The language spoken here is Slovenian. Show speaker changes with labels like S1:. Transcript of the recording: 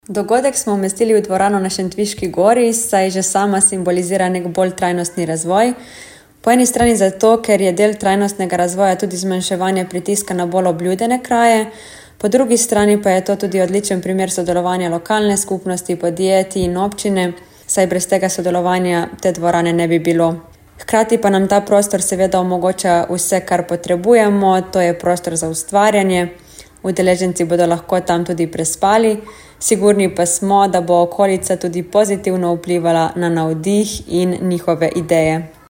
S1: Dogodek smo umestili v dvorano na Šentviški gori, saj že sama simbolizira nek bolj trajnostni razvoj. Po eni strani zato, ker je del trajnostnega razvoja tudi zmanjševanje pritiska na bolj obljudene kraje, po drugi strani pa je to tudi odličen primer sodelovanja lokalne skupnosti, podjetij in občine, saj brez tega sodelovanja te dvorane ne bi bilo. Hkrati pa nam ta prostor seveda omogoča vse, kar potrebujemo, to je prostor za ustvarjanje. Udeleženci bodo lahko tam tudi prespali, sigurni pa smo, da bo okolica tudi pozitivno vplivala na navdih in njihove ideje.